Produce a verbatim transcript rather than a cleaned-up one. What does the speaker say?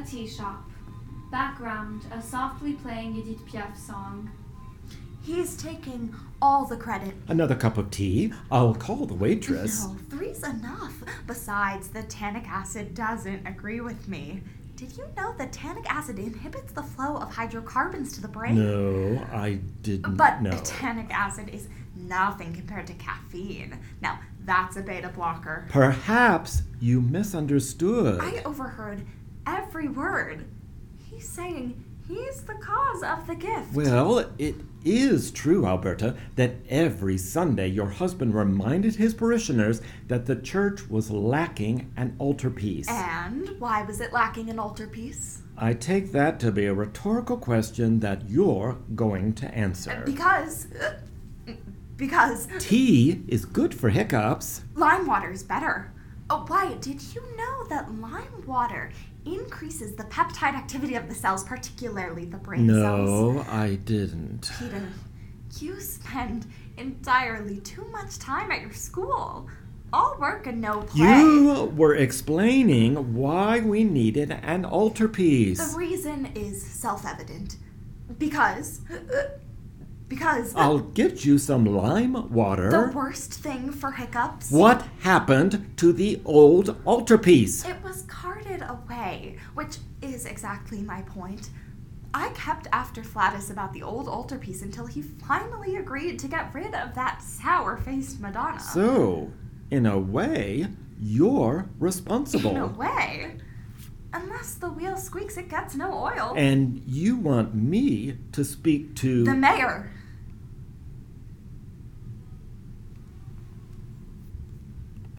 tea shop. Background, a softly playing Edith Piaf song. He's taking all the credit. Another cup of tea? I'll call the waitress. No, three's enough. Besides, the tannic acid doesn't agree with me. Did you know that tannic acid inhibits the flow of hydrocarbons to the brain? No, I didn't But know. tannic acid is nothing compared to caffeine. Now, that's a beta blocker. Perhaps you misunderstood. I overheard every word. He's saying he's the cause of the gift. Well, it is true, Alberta, that every Sunday your husband reminded his parishioners that the church was lacking an altarpiece. And why was it lacking an altarpiece? I take that to be a rhetorical question that you're going to answer. Because... Because... Tea is good for hiccups. Lime water is better. Oh, Wyatt, did you know that lime water increases the peptide activity of the cells, particularly the brain cells? No, I didn't. Peter, you spend entirely too much time at your school. All work and no play. You were explaining why we needed an altarpiece. The reason is self-evident. Because... Because... I'll get you some lime water. The worst thing for hiccups... What happened to the old altarpiece? It was carted away, which is exactly my point. I kept after Flatus about the old altarpiece until he finally agreed to get rid of that sour-faced Madonna. So, in a way, you're responsible. In a way? Unless the wheel squeaks, it gets no oil. And you want me to speak to... The mayor.